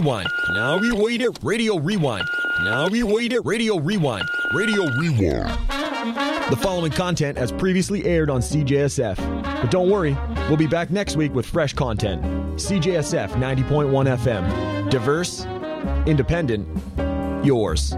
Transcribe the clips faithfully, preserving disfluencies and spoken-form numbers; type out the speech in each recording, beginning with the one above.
Rewind. Now we wait it. Radio Rewind. Now we wait it. Radio Rewind. Radio Rewind. The following content has previously aired on C J S F. But don't worry, we'll be back next week with fresh content. C J S F ninety point one F M. Diverse, independent, yours.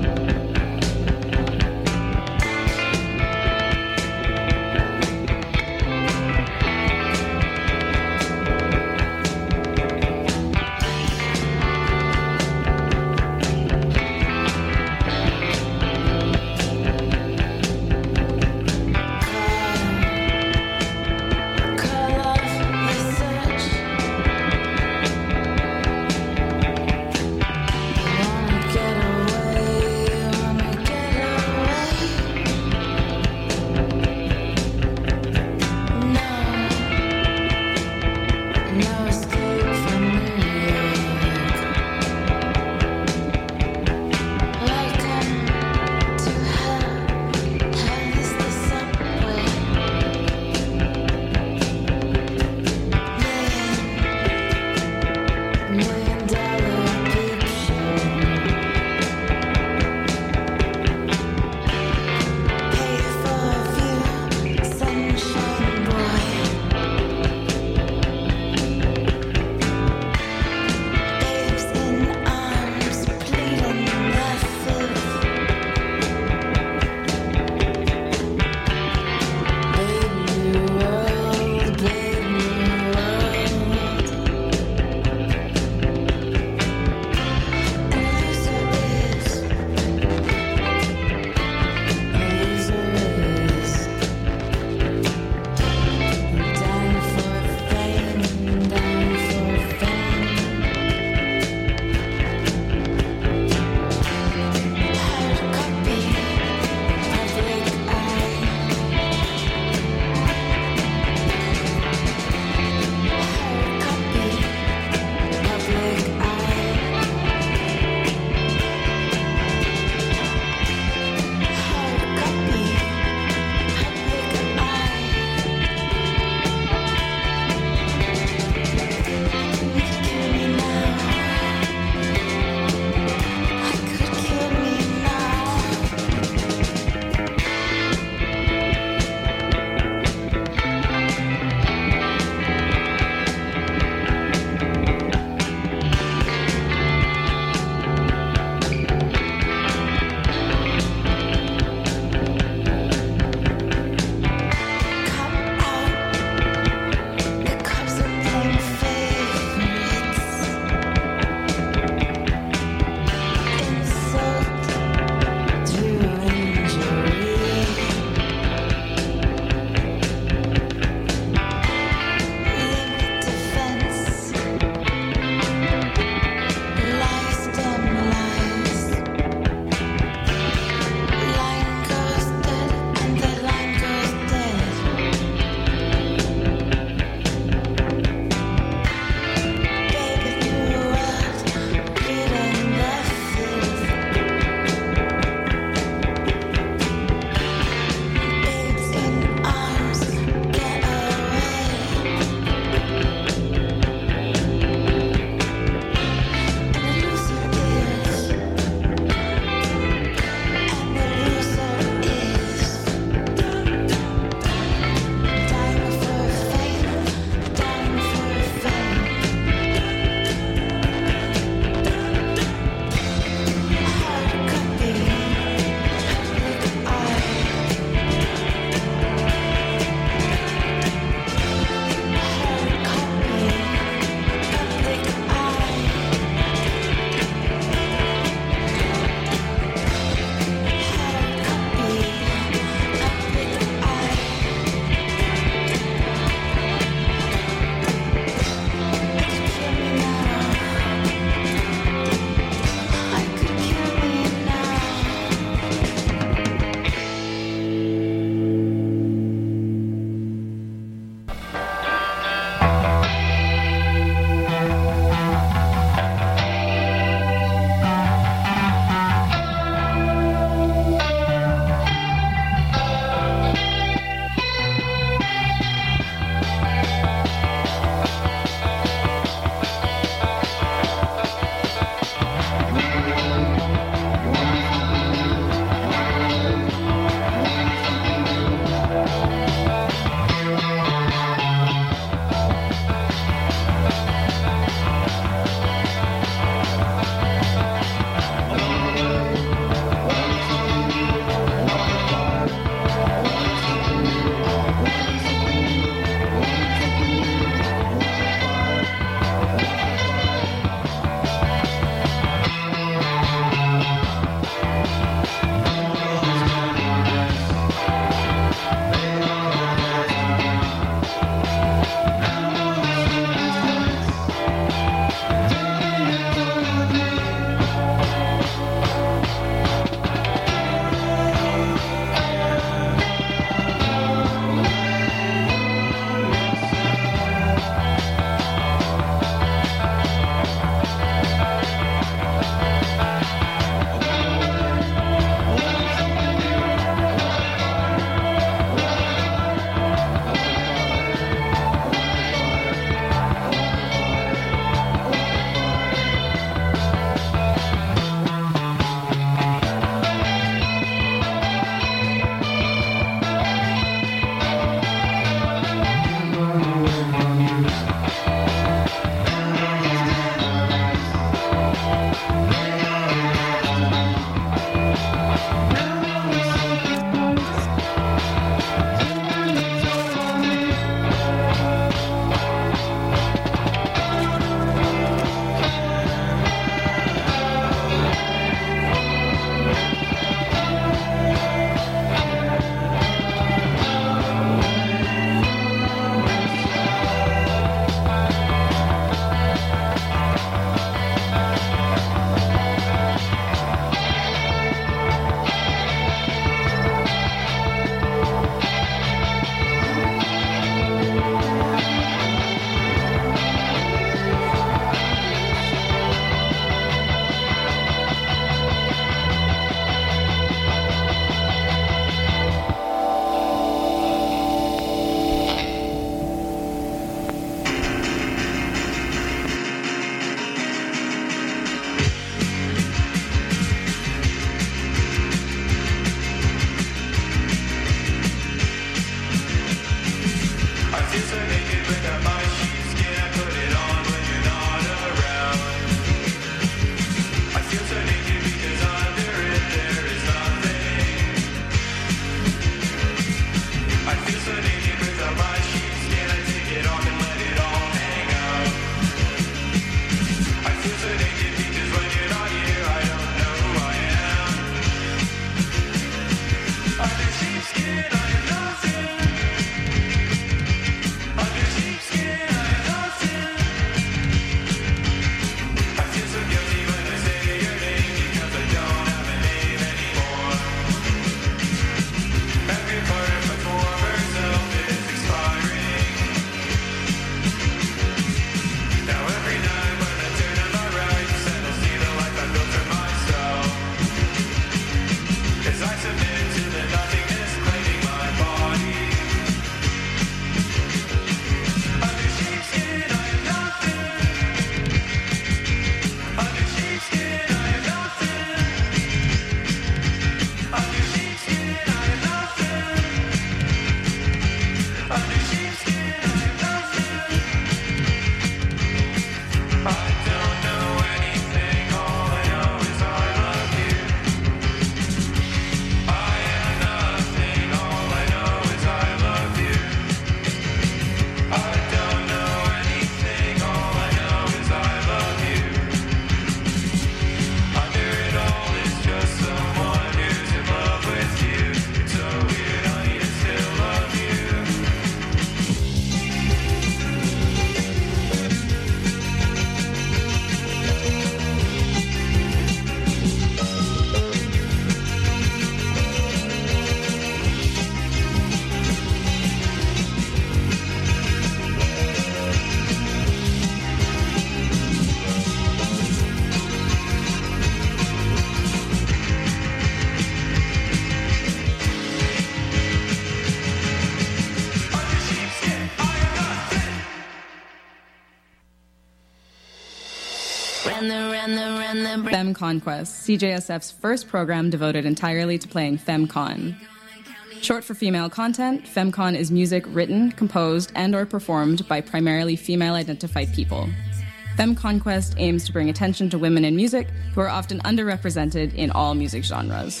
Femme Conquest, C J S F's first program devoted entirely to playing FemCon. Short for female content, FemCon is music written, composed, and or performed by primarily female-identified people. Femme Conquest aims to bring attention to women in music who are often underrepresented in all music genres.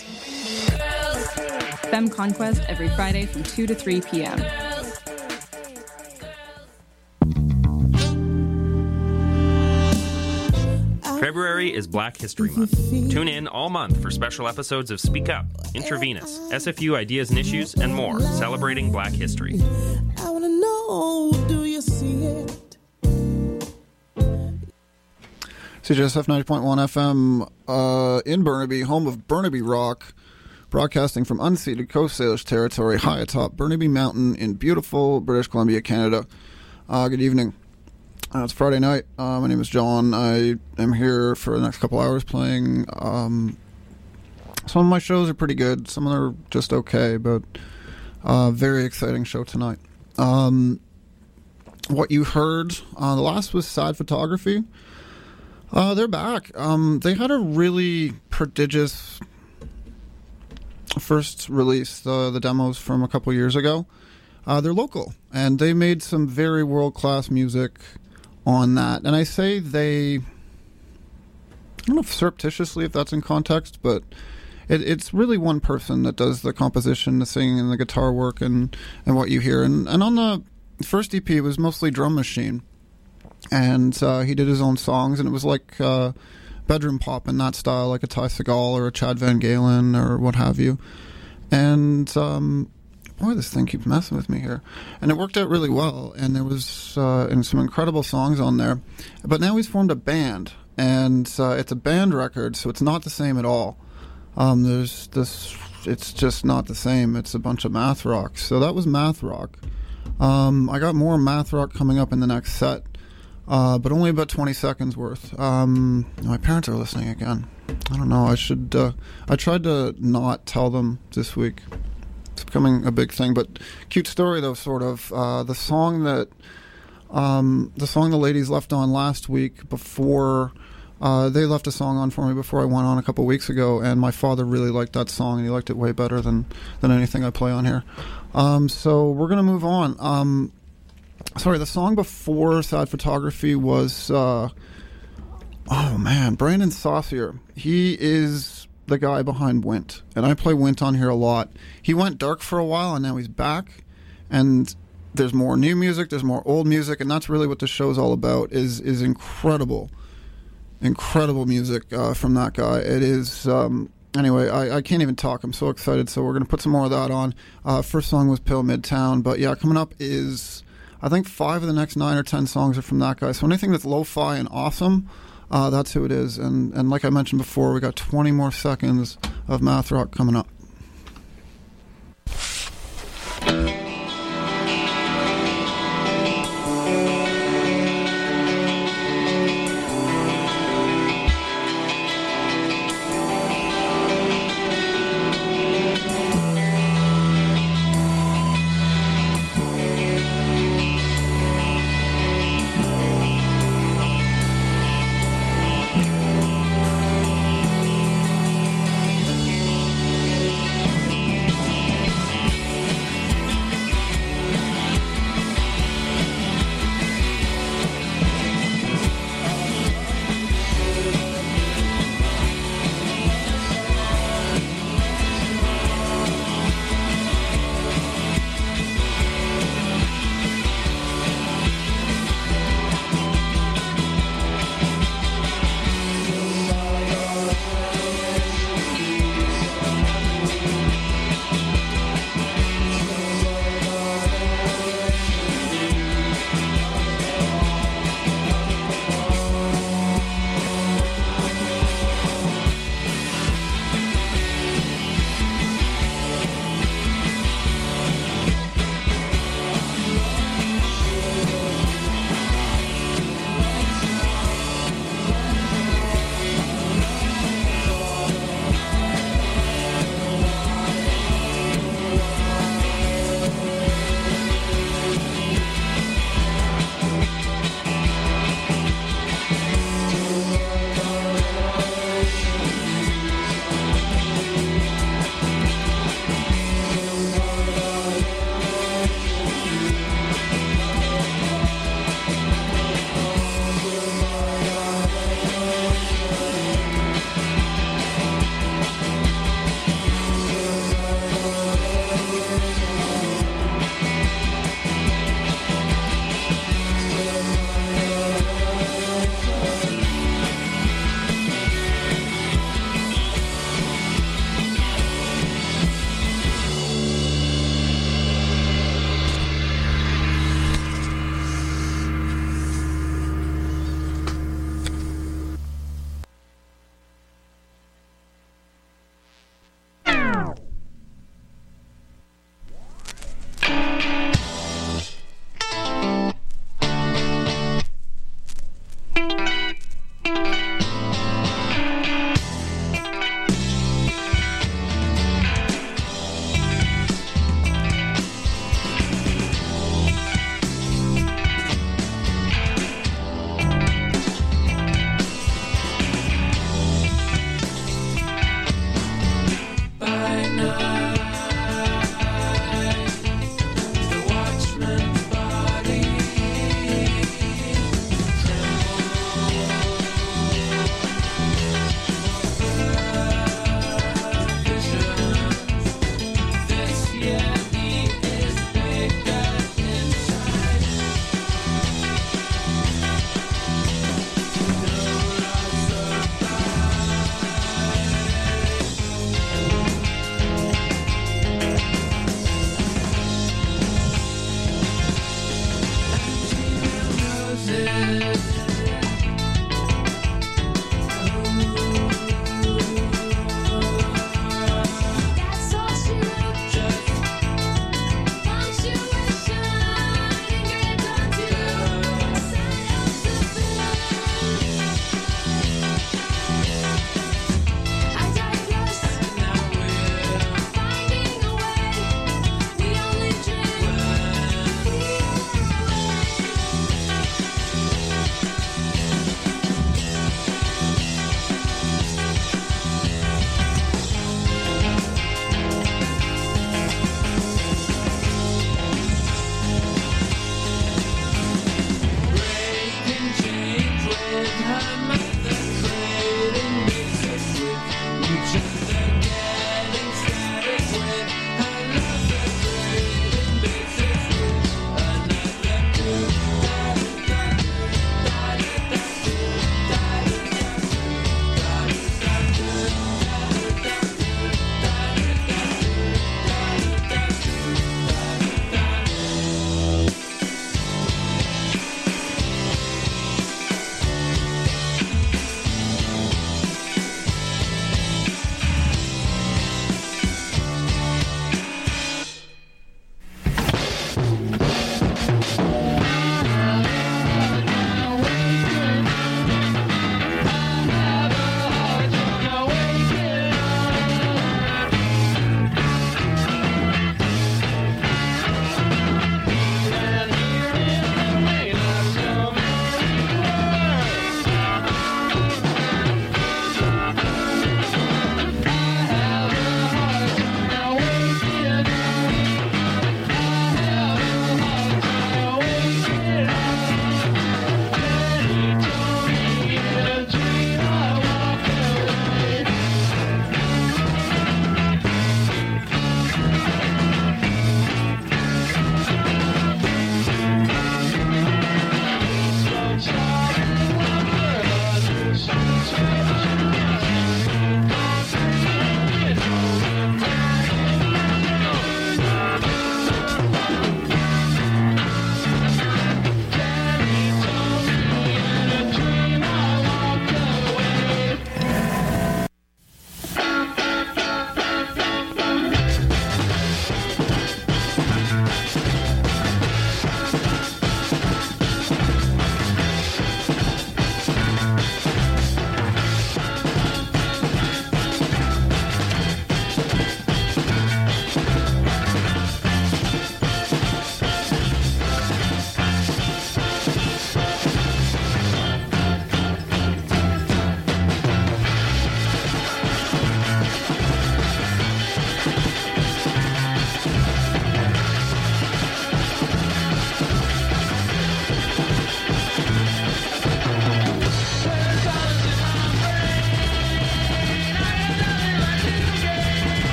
Femme Conquest every Friday from two to three p.m. February is Black History Month. Tune in all month for special episodes of Speak Up, Intravenous, S F U Ideas and Issues, and more, celebrating Black history. I want to know, do you see it? C J S F ninety point one F M uh, in Burnaby, home of Burnaby Rock, broadcasting from unceded Coast Salish territory high atop Burnaby Mountain in beautiful British Columbia, Canada. Uh, good evening. Uh, it's Friday night. Uh, my name is John. I am here for the next couple hours playing. Um, some of my shows are pretty good. Some of them are just okay, but uh, very exciting show tonight. Um, what you heard, uh, the last was Sad Photography. Uh, they're back. Um, they had a really prodigious first release, uh, the demos from a couple years ago. Uh, they're local, and they made some very world-class music on that. And I say they, I don't know if surreptitiously, if that's in context, but it, it's really one person that does the composition, the singing, and the guitar work, and, and what you hear. And, and on the first E P, it was mostly drum machine. And uh, he did his own songs, and it was like uh, bedroom pop in that style, like a Ty Segall or a Chad Van Galen or what have you. And um, boy, this thing keeps messing with me here. And it worked out really well, and there was uh, and some incredible songs on there. But now he's formed a band, and uh, it's a band record, so it's not the same at all. Um, there's this, it's just not the same. It's a bunch of math rock. So that was math rock. Um, I got more math rock coming up in the next set. Uh, but only about twenty seconds worth. Um, my parents are listening again. I don't know. I should. Uh, I tried to not tell them this week. It's becoming a big thing. But cute story though, sort of. Uh, the song that, um, the song the ladies left on last week before. Uh, they left a song on for me before I went on a couple weeks ago, and my father really liked that song, and he liked it way better than than anything I play on here. Um, so we're gonna move on. Um, Sorry, the song before Sad Photography was, uh, oh man, Brandon Saucier. He is the guy behind Wint, and I play Wint on here a lot. He went dark for a while, and now he's back, and there's more new music, there's more old music, and that's really what the show's all about, is is incredible, incredible music uh, from that guy. It is, um, anyway, I, I can't even talk. I'm so excited, so we're going to put some more of that on. Uh, first song was Pill Midtown, but yeah, coming up is... I think five of the next nine or ten songs are from that guy. So anything that's lo-fi and awesome, uh, that's who it is. And, and like I mentioned before, we got twenty more seconds of math rock coming up.